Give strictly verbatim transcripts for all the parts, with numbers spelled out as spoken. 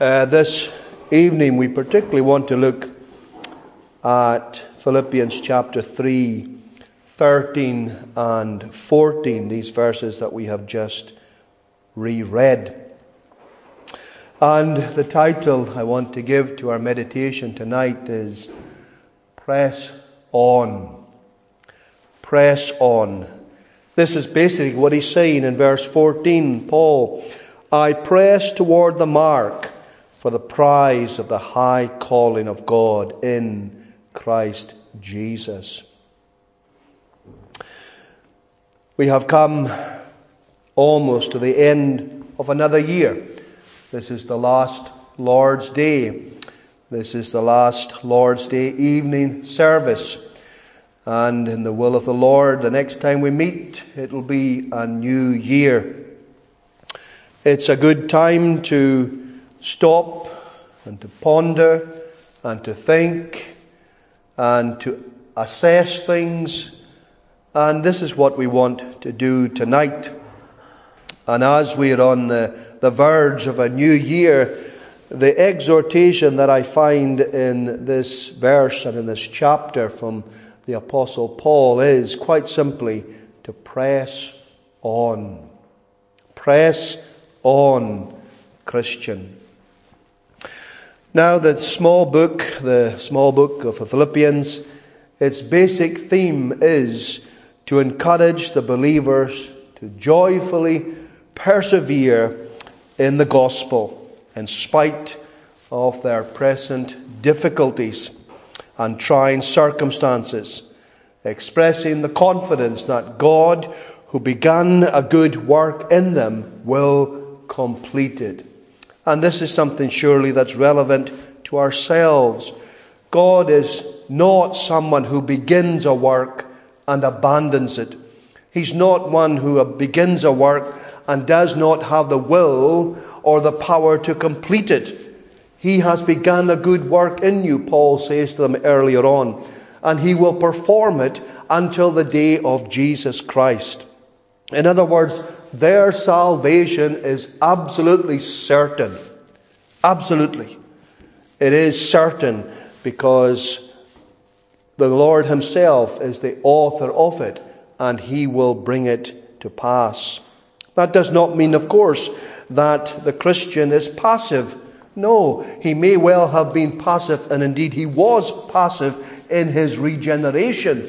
Uh, this evening we particularly want to look at Philippians chapter three, thirteen and fourteen, these verses that we have just reread. And the title I want to give to our meditation tonight is Press On. Press on. This is basically what he's saying in verse fourteen. Paul, I press toward the mark for the prize of the high calling of God in Christ Jesus. We have come almost to the end of another year. This is the last Lord's Day. This is the last Lord's Day evening service. And in the will of the Lord, the next time we meet, it will be a new year. It's a good time to stop and to ponder and to think and to assess things. And this is what we want to do tonight. And as we are on the, the verge of a new year, the exhortation that I find in this verse and in this chapter from the Apostle Paul is quite simply to press on. Press on, Christian. Now, the small book, the small book of the Philippians, its basic theme is to encourage the believers to joyfully persevere in the gospel in spite of their present difficulties and trying circumstances, expressing the confidence that God, who began a good work in them, will complete it. And this is something surely that's relevant to ourselves. God is not someone who begins a work and abandons it. He's not one who begins a work and does not have the will or the power to complete it. He has begun a good work in you, Paul says to them earlier on, and he will perform it until the day of Jesus Christ. In other words, their salvation is absolutely certain. Absolutely. It is certain because the Lord himself is the author of it, and he will bring it to pass. That does not mean, of course, that the Christian is passive. No, he may well have been passive, and indeed he was passive in his regeneration.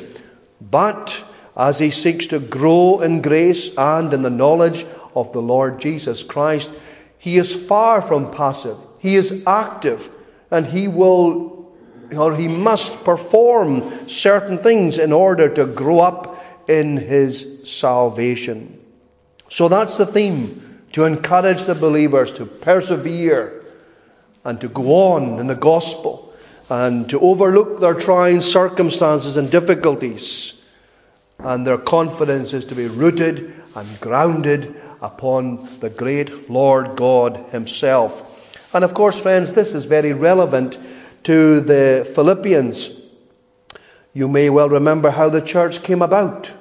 But as he seeks to grow in grace and in the knowledge of the Lord Jesus Christ, he is far from passive. He is active, and he will, or he must perform certain things in order to grow up in his salvation. So that's the theme, to encourage the believers to persevere and to go on in the gospel and to overlook their trying circumstances and difficulties. And their confidence is to be rooted and grounded upon the great Lord God himself. And of course, friends, this is very relevant to the Philippians. You may well remember how the church came about.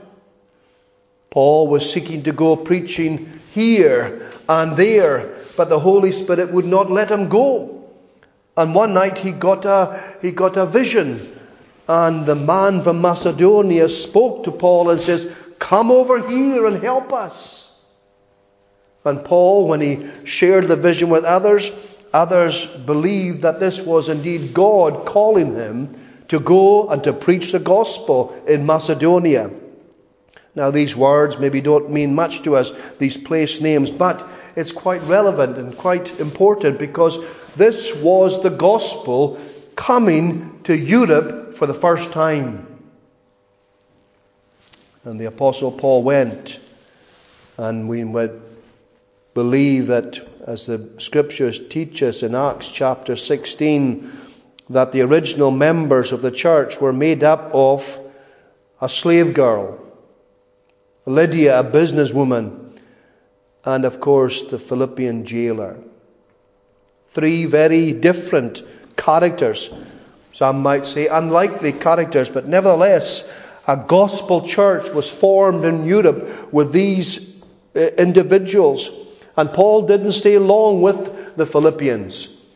Paul was seeking to go preaching here and there, but the Holy Spirit would not let him go. And one night he got a, he got a vision. And the man from Macedonia spoke to Paul and says, come over here and help us. And Paul, when he shared the vision with others, others believed that this was indeed God calling him to go and to preach the gospel in Macedonia. Now, these words maybe don't mean much to us, these place names, but it's quite relevant and quite important because this was the gospel coming to Europe for the first time. And the Apostle Paul went, and we would believe that, as the Scriptures teach us in Acts chapter sixteen, that the original members of the church were made up of a slave girl, Lydia, a businesswoman, and of course the Philippian jailer. Three very different characters. Some might say unlikely characters, but nevertheless, a gospel church was formed in Europe with these uh, individuals. And Paul didn't stay long with the Philippians.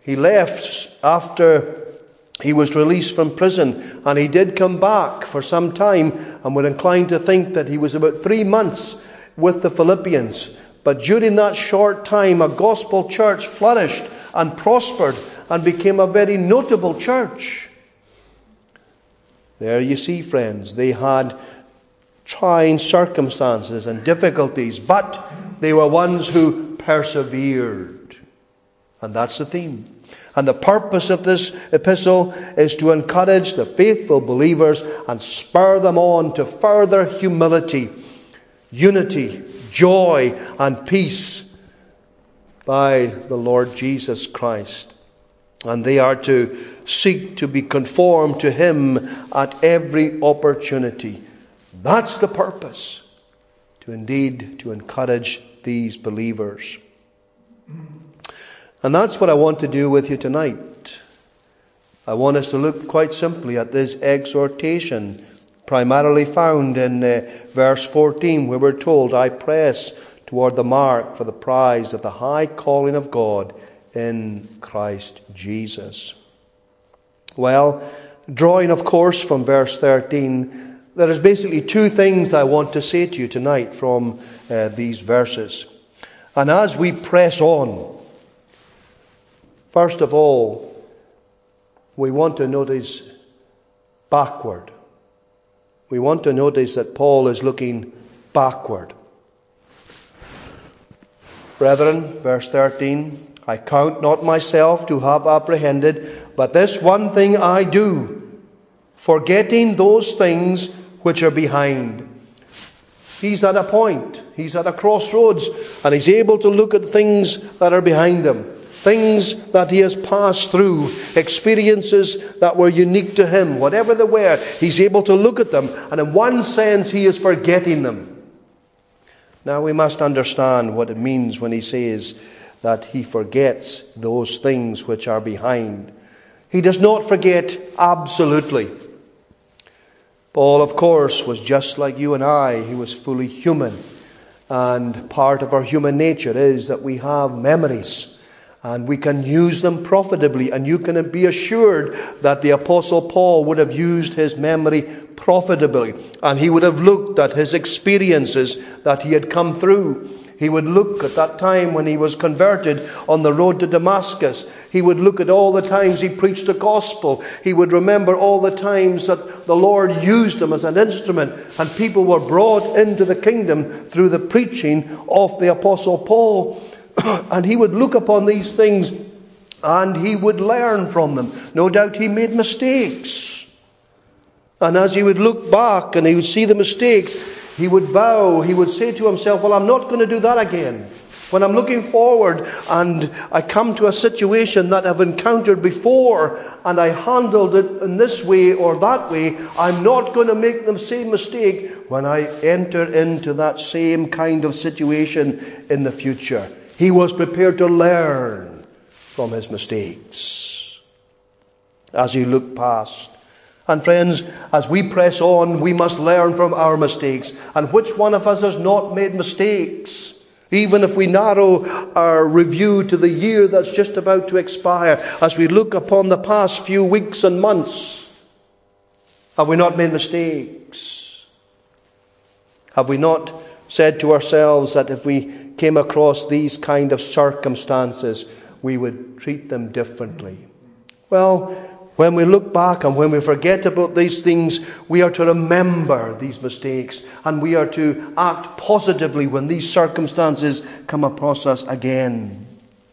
He left after he was released from prison, and he did come back for some time, and we're inclined to think that he was about three months with the Philippians. But during that short time, a gospel church flourished and prospered and became a very notable church. There you see, friends, they had trying circumstances and difficulties, but they were ones who persevered. And that's the theme. And the purpose of this epistle is to encourage the faithful believers and spur them on to further humility, unity, joy, and peace by the Lord Jesus Christ. And they are to seek to be conformed to Him at every opportunity. That's the purpose, to indeed to encourage these believers. And that's what I want to do with you tonight. I want us to look quite simply at this exhortation, primarily found in uh, verse fourteen, where we're told, I press toward the mark for the prize of the high calling of God in Christ Jesus. Well, drawing, of course, from verse thirteen, there is basically two things that I want to say to you tonight from uh, these verses. And as we press on, first of all, we want to notice backward. We want to notice that Paul is looking backward. Brethren, verse thirteen, I count not myself to have apprehended, but this one thing I do, forgetting those things which are behind. He's at a point, he's at a crossroads, and he's able to look at things that are behind him. Things that he has passed through, experiences that were unique to him, whatever they were, he's able to look at them, and in one sense he is forgetting them. Now we must understand what it means when he says that he forgets those things which are behind. He does not forget absolutely. Paul, of course, was just like you and I. He was fully human. And part of our human nature is that we have memories. And we can use them profitably. And you can be assured that the Apostle Paul would have used his memory profitably. And he would have looked at his experiences that he had come through. He would look at that time when he was converted on the road to Damascus. He would look at all the times he preached the gospel. He would remember all the times that the Lord used him as an instrument and people were brought into the kingdom through the preaching of the Apostle Paul. And he would look upon these things and he would learn from them. No doubt he made mistakes. And as he would look back and he would see the mistakes, he would vow, he would say to himself, well, I'm not going to do that again. When I'm looking forward and I come to a situation that I've encountered before and I handled it in this way or that way, I'm not going to make the same mistake when I enter into that same kind of situation in the future. He was prepared to learn from his mistakes as he looked past. And friends, as we press on, we must learn from our mistakes. And which one of us has not made mistakes? Even if we narrow our review to the year that's just about to expire, as we look upon the past few weeks and months, have we not made mistakes? Have we not said to ourselves that if we came across these kind of circumstances, we would treat them differently? Well, when we look back and when we forget about these things, we are to remember these mistakes and we are to act positively when these circumstances come across us again.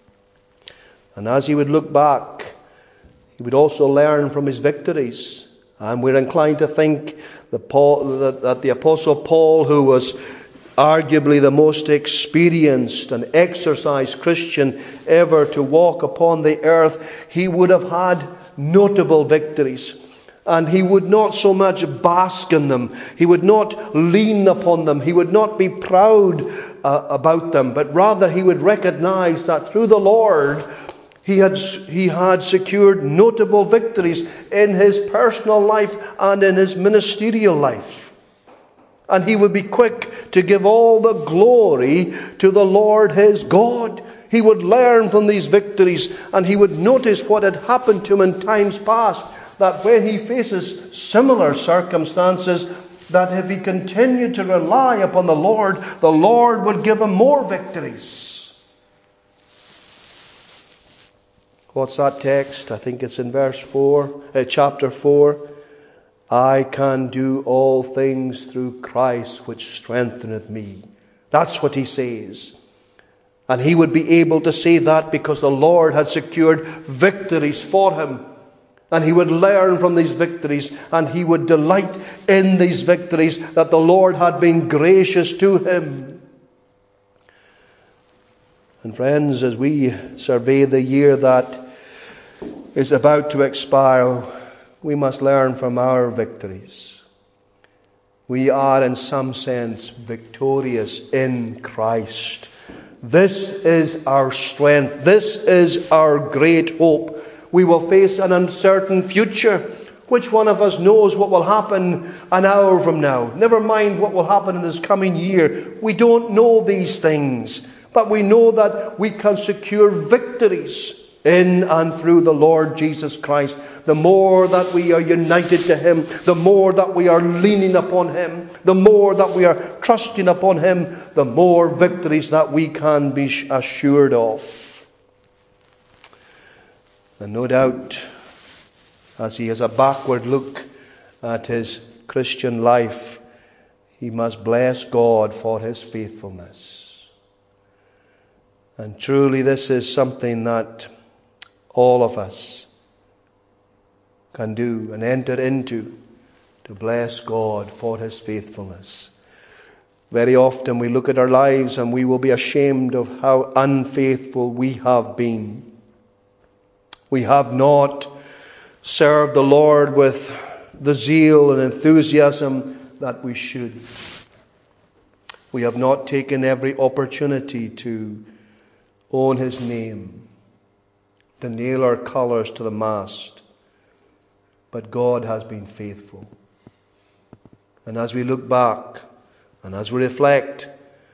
And as he would look back, he would also learn from his victories. And we're inclined to think that, Paul, that, that the Apostle Paul, who was arguably the most experienced and exercised Christian ever to walk upon the earth, he would have had notable victories. And he would not so much bask in them. He would not lean upon them. He would not be proud uh, about them. But rather he would recognize that through the Lord he had, he had secured notable victories in his personal life and in his ministerial life. And he would be quick to give all the glory to the Lord his God. He would learn from these victories, and he would notice what had happened to him in times past, that when he faces similar circumstances, that if he continued to rely upon the Lord, the Lord would give him more victories. What's that text? I think it's in verse four, uh, chapter four. I can do all things through Christ which strengtheneth me. That's what he says. And he would be able to say that because the Lord had secured victories for him. And he would learn from these victories, and he would delight in these victories that the Lord had been gracious to him. And friends, as we survey the year that is about to expire, we must learn from our victories. We are in some sense victorious in Christ. This is our strength. This is our great hope. We will face an uncertain future. Which one of us knows what will happen an hour from now? Never mind what will happen in this coming year. We don't know these things. But we know that we can secure victories in and through the Lord Jesus Christ. The more that we are united to him, the more that we are leaning upon him, the more that we are trusting upon him, the more victories that we can be assured of. And no doubt, as he has a backward look at his Christian life, he must bless God for his faithfulness. And truly this is something that all of us can do and enter into, to bless God for his faithfulness. Very often we look at our lives and we will be ashamed of how unfaithful we have been. We have not served the Lord with the zeal and enthusiasm that we should. We have not taken every opportunity to own his name, to nail our colours to the mast. But God has been faithful. And as we look back and as we reflect,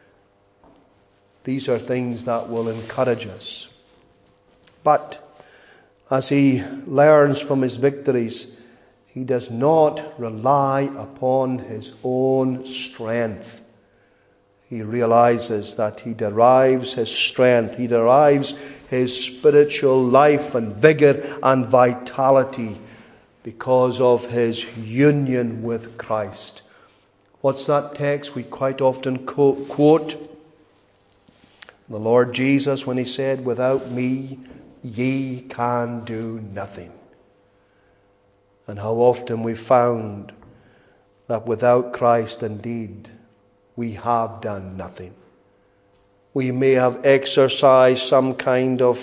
these are things that will encourage us. But as he learns from his victories, he does not rely upon his own strength. He realizes that he derives his strength, he derives his spiritual life and vigor and vitality because of his union with Christ. What's that text we quite often quote? The Lord Jesus, when he said, "Without me, ye can do nothing." And how often we found that without Christ, indeed, we have done nothing. We may have exercised some kind of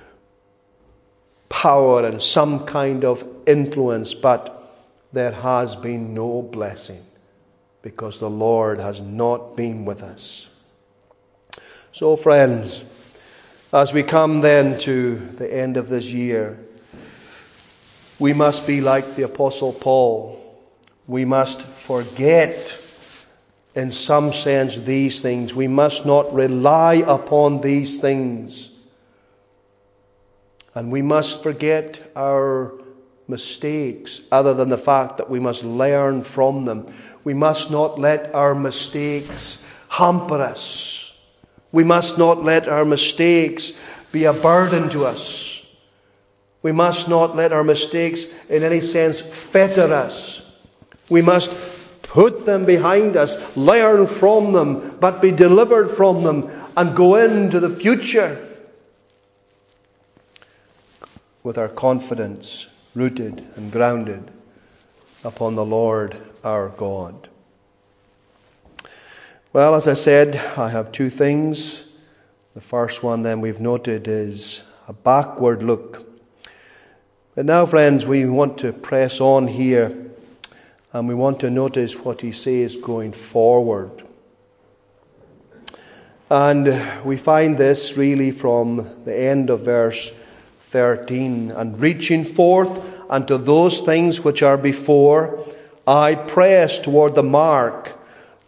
power and some kind of influence, but there has been no blessing because the Lord has not been with us. So, friends, as we come then to the end of this year, we must be like the Apostle Paul. We must forget, in some sense, these things. We must not rely upon these things. And we must forget our mistakes, other than the fact that we must learn from them. We must not let our mistakes hamper us. We must not let our mistakes be a burden to us. We must not let our mistakes, in any sense, fetter us. We must put them behind us, learn from them, but be delivered from them, and go into the future with our confidence rooted and grounded upon the Lord our God. Well, as I said, I have two things. The first one then we've noted is a backward look. But now, friends, we want to press on here, and we want to notice what he says going forward. And we find this really from the end of verse thirteen. And reaching forth unto those things which are before, I press toward the mark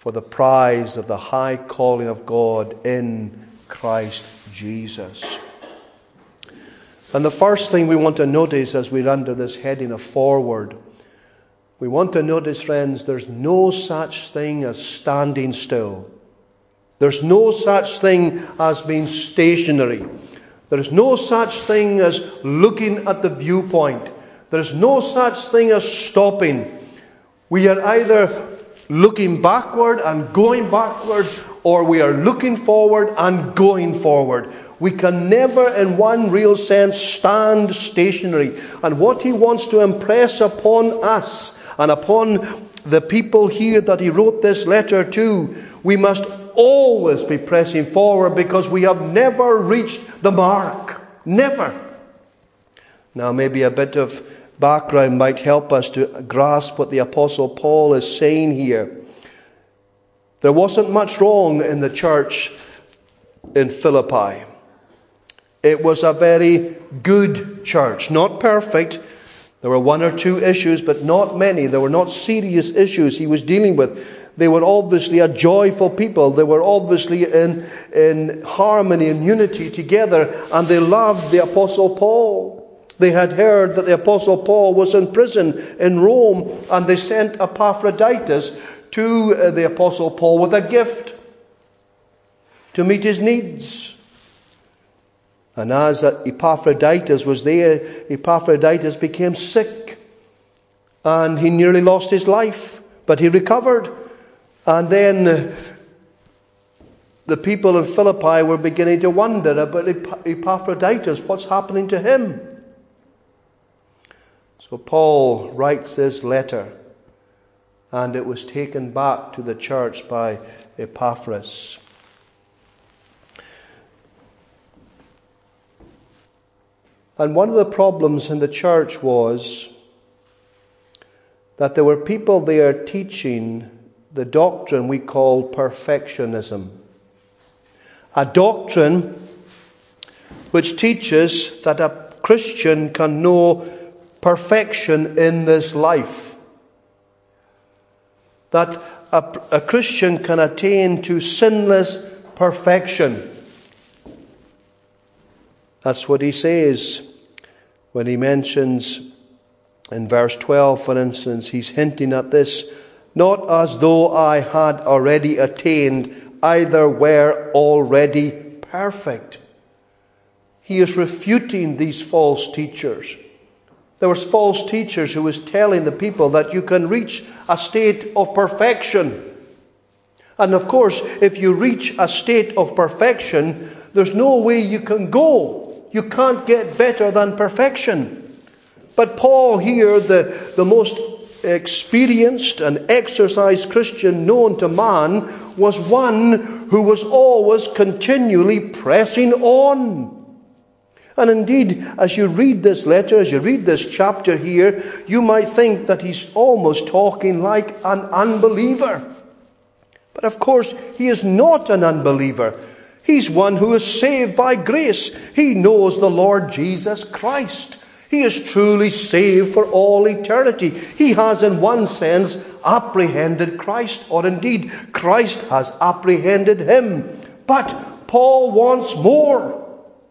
for the prize of the high calling of God in Christ Jesus. And the first thing we want to notice as we're under this heading of forward, we want to notice, friends, there's no such thing as standing still. There's no such thing as being stationary. There's no such thing as looking at the viewpoint. There's no such thing as stopping. We are either looking backward and going backward, or we are looking forward and going forward. We can never, in one real sense, stand stationary. And what he wants to impress upon us and upon the people here that he wrote this letter to, we must always be pressing forward, because we have never reached the mark. Never. Now, maybe a bit of background might help us to grasp what the Apostle Paul is saying here. There wasn't much wrong in the church in Philippi. It was a very good church. Not perfect. There were one or two issues, but not many. There were not serious issues he was dealing with. They were obviously a joyful people. They were obviously in, in harmony and unity together. And they loved the Apostle Paul. They had heard that the Apostle Paul was in prison in Rome. And they sent Epaphroditus to uh, the Apostle Paul with a gift to meet his needs. And as Epaphroditus was there, Epaphroditus became sick. And he nearly lost his life. But he recovered. And then the people in Philippi were beginning to wonder about Epaphroditus. What's happening to him? So Paul writes this letter, and it was taken back to the church by Epaphras. And one of the problems in the church was that there were people there teaching the doctrine we call perfectionism. A doctrine which teaches that a Christian can know perfection in this life. That a, a Christian can attain to sinless perfection. That's what he says when he mentions in verse twelve, for instance, he's hinting at this. Not as though I had already attained, either were already perfect. He is refuting these false teachers. There was false teachers who was telling the people that you can reach a state of perfection. And of course, if you reach a state of perfection, there's no way you can go. You can't get better than perfection. But Paul here, the, the most experienced and exercised Christian known to man, was one who was always continually pressing on. And indeed, as you read this letter, as you read this chapter here, you might think that he's almost talking like an unbeliever. But of course, he is not an unbeliever. He's one who is saved by grace. He knows the Lord Jesus Christ. He is truly saved for all eternity. He has, in one sense, apprehended Christ, or indeed, Christ has apprehended him. But Paul wants more.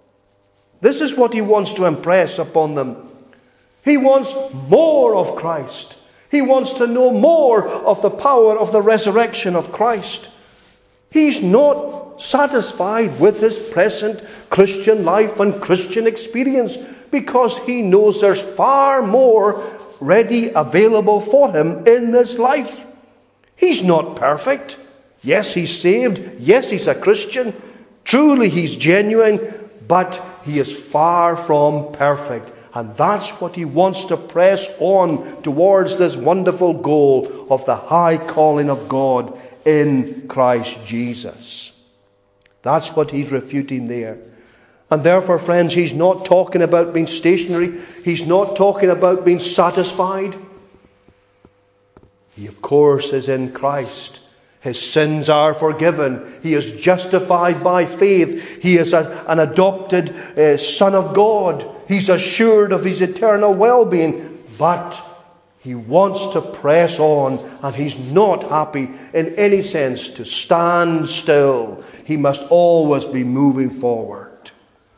This is what he wants to impress upon them. He wants more of Christ. He wants to know more of the power of the resurrection of Christ. He's not satisfied with his present Christian life and Christian experience, because he knows there's far more ready available for him in this life. He's not perfect. Yes, he's saved. Yes, he's a Christian. Truly, he's genuine. But he is far from perfect. And that's what he wants to press on towards, this wonderful goal of the high calling of God in Christ Jesus. That's what he's refuting there. And therefore, friends, he's not talking about being stationary. He's not talking about being satisfied. He, of course, is in Christ. His sins are forgiven. He is justified by faith. He is a, an adopted uh, Son of God. He's assured of his eternal well-being. But He wants to press on, and he's not happy in any sense to stand still. He must always be moving forward.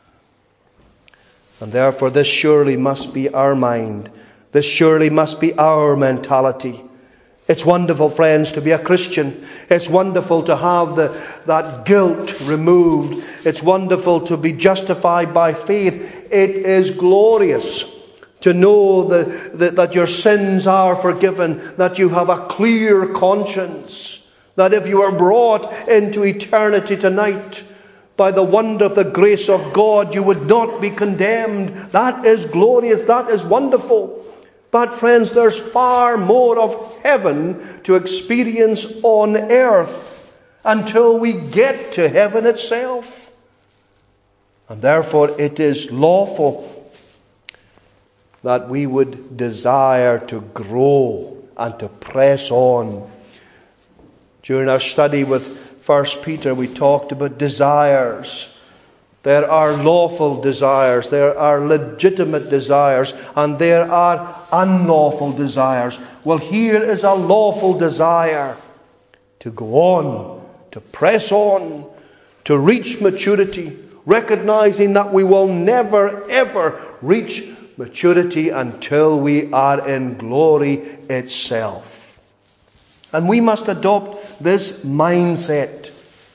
And therefore this surely must be our mind. This surely must be our mentality. It's wonderful, friends, to be a Christian. It's wonderful to have the, that guilt removed. It's wonderful to be justified by faith. It is glorious to know that, that, that your sins are forgiven, that you have a clear conscience, that if you are brought into eternity tonight by the wonder of the grace of God, you would not be condemned. That is glorious. That is wonderful. But friends, there's far more of heaven to experience on earth until we get to heaven itself. And therefore it is lawful that we would desire to grow and to press on. During our study with First Peter, we talked about desires. There are lawful desires, there are legitimate desires, and there are unlawful desires. Well, here is a lawful desire to go on, to press on, to reach maturity, recognizing that we will never, ever reach maturity until we are in glory itself. And we must adopt this mindset.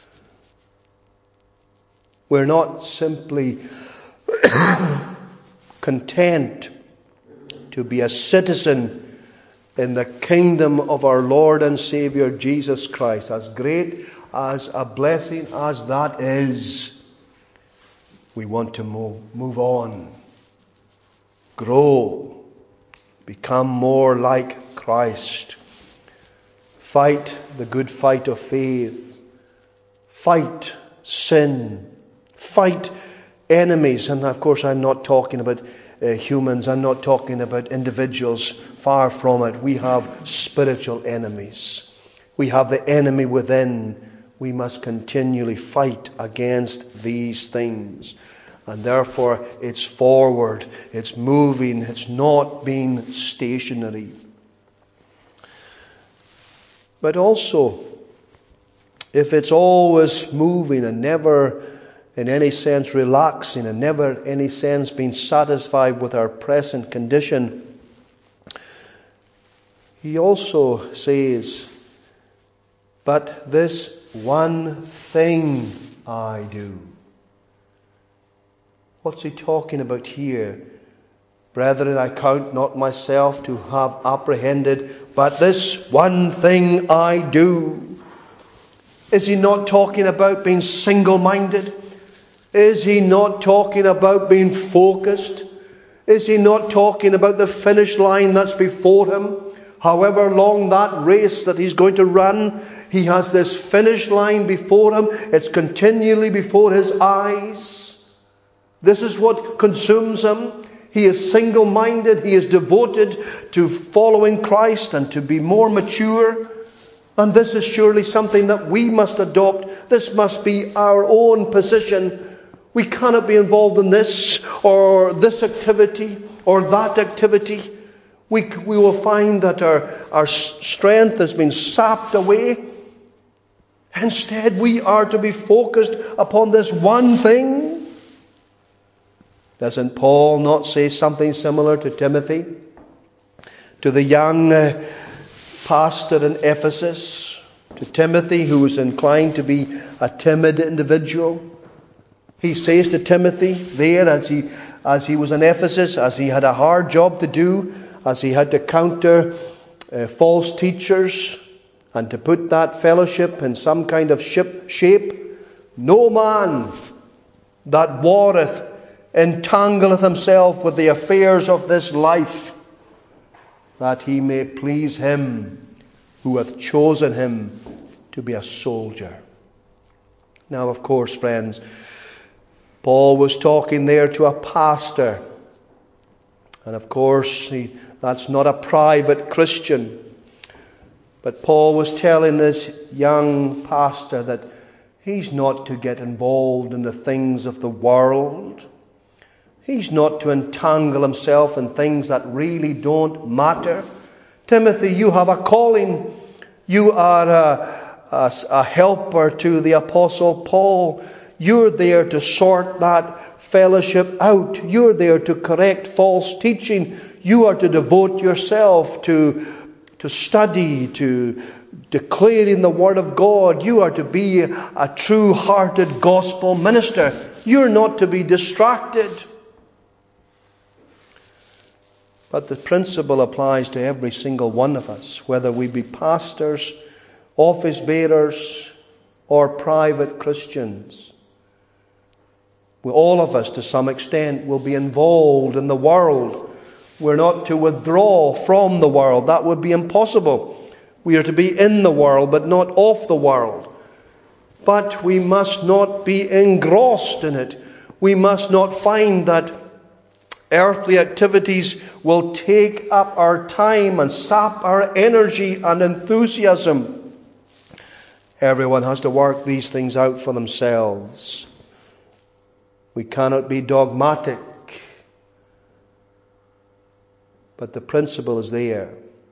We're not simply content to be a citizen in the kingdom of our Lord and Savior Jesus Christ. As great as a blessing as that is, we want to move, move on, grow, become more like Christ. Fight the good fight of faith. Fight sin. Fight enemies. And of course, I'm not talking about uh, humans. I'm not talking about individuals. Far from it. We have spiritual enemies. We have the enemy within. We must continually fight against these things. And therefore, it's forward. It's moving. It's not being stationary. But also, if it's always moving and never in any sense relaxing and never in any sense being satisfied with our present condition, he also says, but this one thing I do. What's he talking about here? Brethren, I count not myself to have apprehended, but this one thing I do. Is he not talking about being single-minded? Is he not talking about being focused? Is he not talking about the finish line that's before him? However long that race that he's going to run, he has this finish line before him. It's continually before his eyes. This is what consumes him. He is single-minded. He is devoted to following Christ and to be more mature. And this is surely something that we must adopt. This must be our own position. We cannot be involved in this or this activity or that activity. We, we will find that our, our strength has been sapped away. Instead, we are to be focused upon this one thing. Doesn't Paul not say something similar to Timothy? To the young uh, pastor in Ephesus, to Timothy, who was inclined to be a timid individual. He says to Timothy there, as he, as he was in Ephesus, as he had a hard job to do, as he had to counter uh, false teachers, and to put that fellowship in some kind of ship, shape, no man that warreth entangleth himself with the affairs of this life, that he may please him who hath chosen him to be a soldier. Now, of course, friends, Paul was talking there to a pastor. And of course, he, that's not a private Christian. But Paul was telling this young pastor that he's not to get involved in the things of the world. He's not to entangle himself in things that really don't matter. Timothy, you have a calling. You are a, a, a helper to the Apostle Paul. You're there to sort that fellowship out. You're there to correct false teaching. You are to devote yourself to, to study, to declaring the Word of God. You are to be a true-hearted gospel minister. You're not to be distracted. But the principle applies to every single one of us, whether we be pastors, office bearers, or private Christians. We, all of us, to some extent, will be involved in the world. We're not to withdraw from the world. That would be impossible. We are to be in the world, but not of the world. But we must not be engrossed in it. We must not find that earthly activities will take up our time and sap our energy and enthusiasm. Everyone has to work these things out for themselves. We cannot be dogmatic. But the principle is there.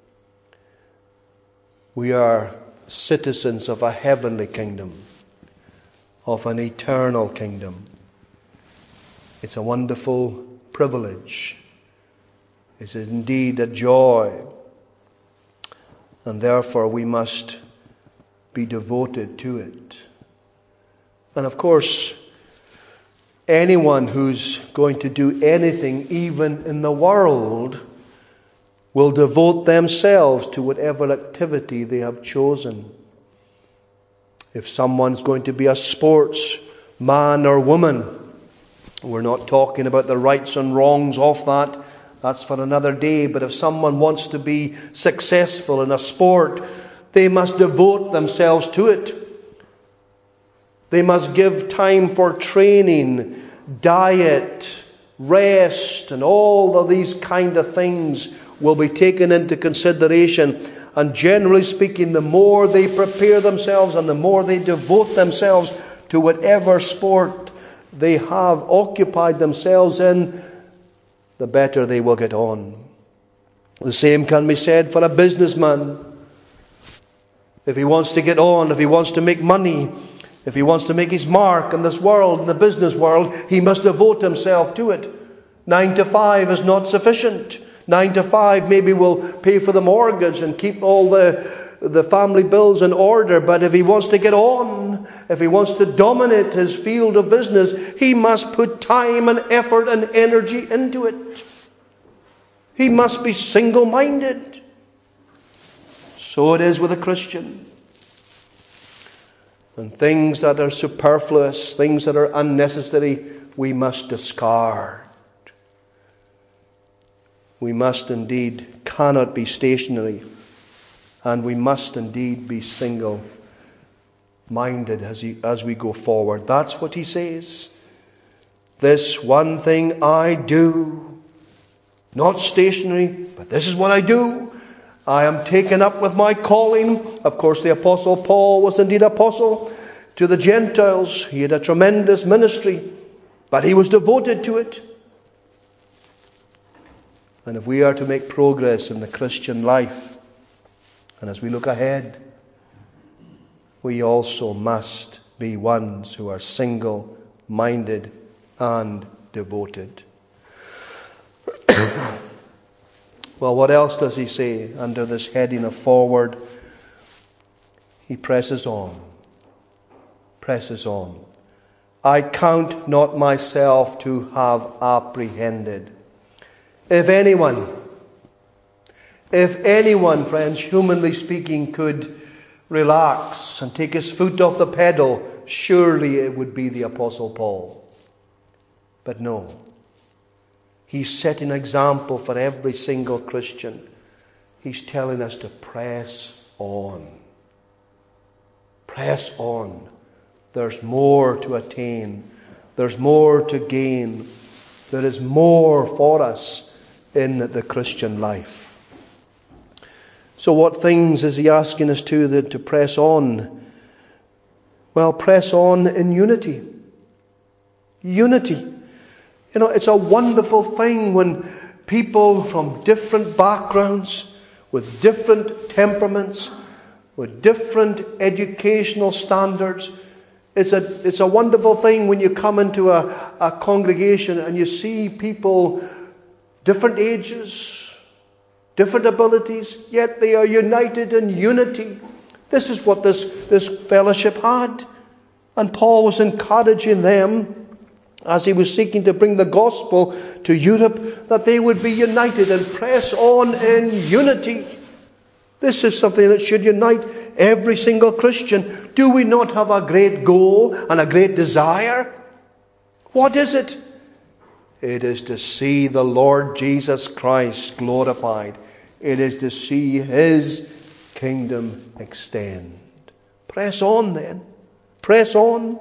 We are citizens of a heavenly kingdom, of an eternal kingdom. It's a wonderful privilege. It is indeed a joy. And therefore we must be devoted to it. And of course, anyone who's going to do anything, even in the world, will devote themselves to whatever activity they have chosen. If someone's going to be a sportsman or woman, we're not talking about the rights and wrongs of that. That's for another day. But if someone wants to be successful in a sport, they must devote themselves to it. They must give time for training, diet, rest, and all of these kind of things will be taken into consideration. And generally speaking, the more they prepare themselves and the more they devote themselves to whatever sport they have occupied themselves in, the better they will get on. The same can be said for a businessman. If he wants to get on, if he wants to make money, if he wants to make his mark in this world, in the business world, he must devote himself to it. Nine to five is not sufficient. Nine to five maybe will pay for the mortgage and keep all the, the family bills in order. But if he wants to get on, if he wants to dominate his field of business, he must put time and effort and energy into it. He must be single-minded. So it is with a Christian. And things that are superfluous, things that are unnecessary, we must discard. We must indeed cannot be stationary, and we must indeed be single-minded as, he, as we go forward. That's what he says. This one thing I do, not stationary, but this is what I do. I am taken up with my calling. Of course, the Apostle Paul was indeed apostle to the Gentiles. He had a tremendous ministry, but he was devoted to it. And if we are to make progress in the Christian life, and as we look ahead, we also must be ones who are single-minded and devoted. Well, what else does he say under this heading of forward? He presses on. Presses on. I count not myself to have apprehended. If anyone, if anyone, friends, humanly speaking, could relax and take his foot off the pedal, surely it would be the Apostle Paul. But no. He's setting an example for every single Christian. He's telling us to press on. Press on. There's more to attain. There's more to gain. There is more for us in the Christian life. So what things is he asking us to, the, to press on? Well, press on in unity. Unity. You know, it's a wonderful thing when people from different backgrounds, with different temperaments, with different educational standards. It's a, it's a wonderful thing when you come into a, a congregation and you see people, different ages, different abilities, yet they are united in unity. This is what this, this fellowship had. And Paul was encouraging them, as he was seeking to bring the gospel to Europe, that they would be united and press on in unity. This is something that should unite every single Christian. Do we not have a great goal and a great desire? What is it? It is to see the Lord Jesus Christ glorified. It is to see His kingdom extend. Press on then. Press on.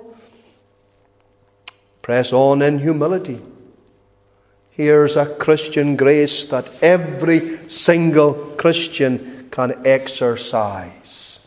Press on in humility. Here's a Christian grace that every single Christian can exercise.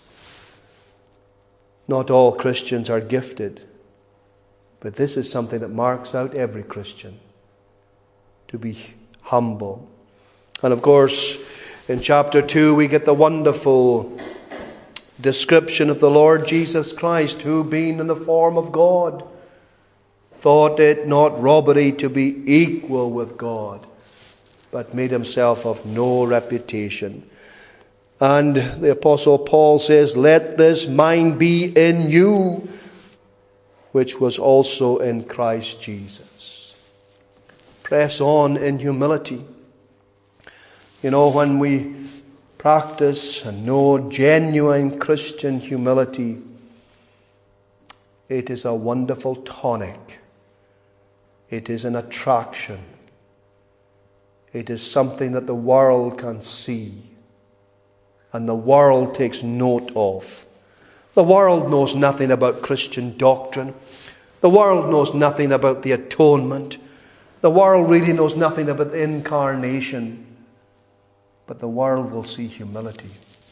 Not all Christians are gifted, but this is something that marks out every Christian. To be humble. And of course, in chapter two we get the wonderful description of the Lord Jesus Christ, who being in the form of God, thought it not robbery to be equal with God, but made himself of no reputation. And the Apostle Paul says, let this mind be in you, which was also in Christ Jesus. Press on in humility. You know, when we practice and know genuine Christian humility, it is a wonderful tonic. It is an attraction. It is something that the world can see and the world takes note of. The world knows nothing about Christian doctrine. The world knows nothing about the atonement. The world really knows nothing about the incarnation. But the world will see humility.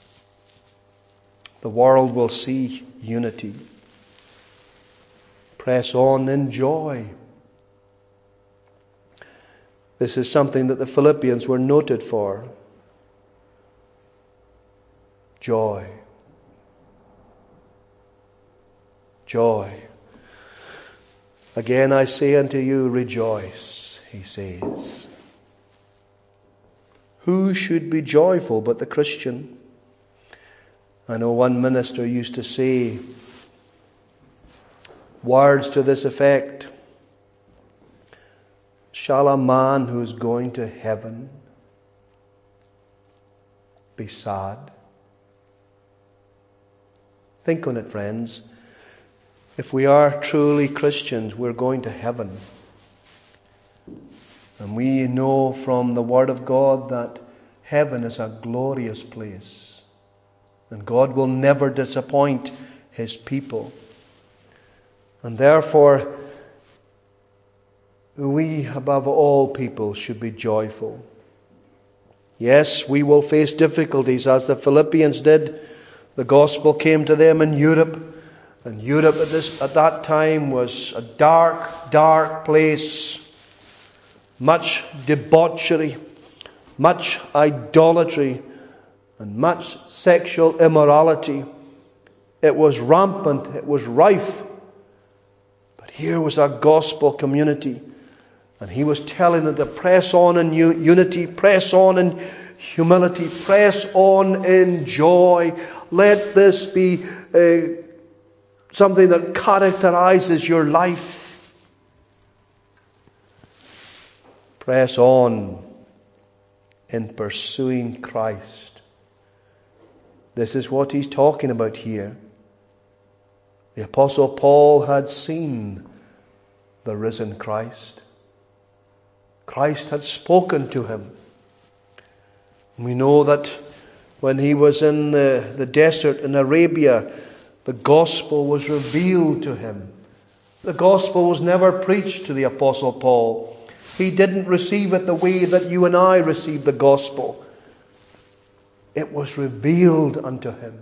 The world will see unity. Press on in joy. This is something that the Philippians were noted for. Joy. Joy. Again I say unto you, rejoice, he says. Who should be joyful but the Christian? I know one minister used to say words to this effect. Shall a man who is going to heaven be sad? Think on it, friends. If we are truly Christians, we're going to heaven. And we know from the Word of God that heaven is a glorious place. And God will never disappoint His people. And therefore, we, above all people, should be joyful. Yes, we will face difficulties as the Philippians did. The gospel came to them in Europe. And Europe at, this, at that time was a dark, dark place. Much debauchery, much idolatry, and much sexual immorality. It was rampant, it was rife. But here was a gospel community. And he was telling them to press on in unity, press on in humility, press on in joy. Let this be uh, something that characterizes your life. Press on in pursuing Christ. This is what he's talking about here. The Apostle Paul had seen the risen Christ. Christ had spoken to him. We know that when he was in the, the desert in Arabia, the gospel was revealed to him. The gospel was never preached to the Apostle Paul. He didn't receive it the way that you and I receive the gospel. It was revealed unto him.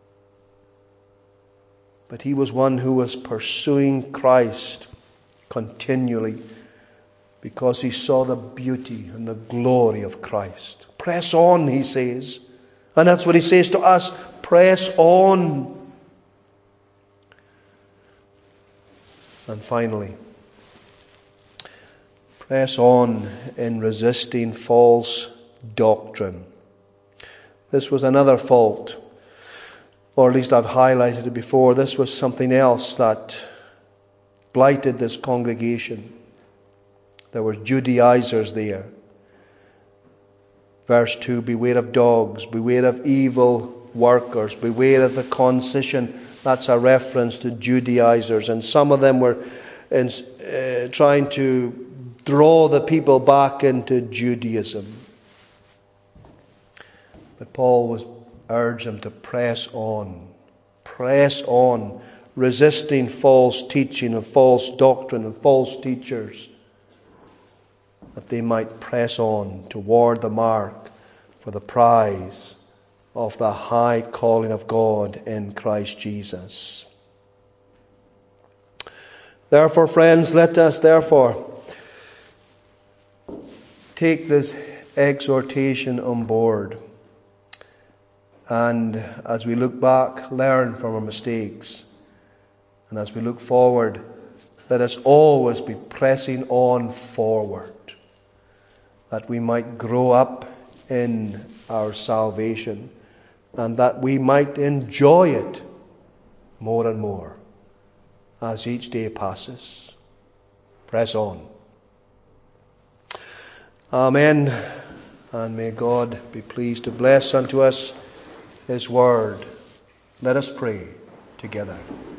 But he was one who was pursuing Christ continually because he saw the beauty and the glory of Christ. Press on, he says. And that's what he says to us. Press on. And finally, press on in resisting false doctrine. This was another fault, or at least I've highlighted it before. This was something else that blighted this congregation. There were Judaizers there. Verse two, beware of dogs, beware of evil workers, beware of the concision. That's a reference to Judaizers. And some of them were in, uh, trying to draw the people back into Judaism. But Paul was urged them to press on. Press on, resisting false teaching and false doctrine and false teachers, that they might press on toward the mark for the prize of the high calling of God in Christ Jesus. Therefore, friends, let us therefore take this exhortation on board, and as we look back, learn from our mistakes, and as we look forward, let us always be pressing on forward, that we might grow up in our salvation, and that we might enjoy it more and more as each day passes. Press on. Amen. And may God be pleased to bless unto us His word. Let us pray together.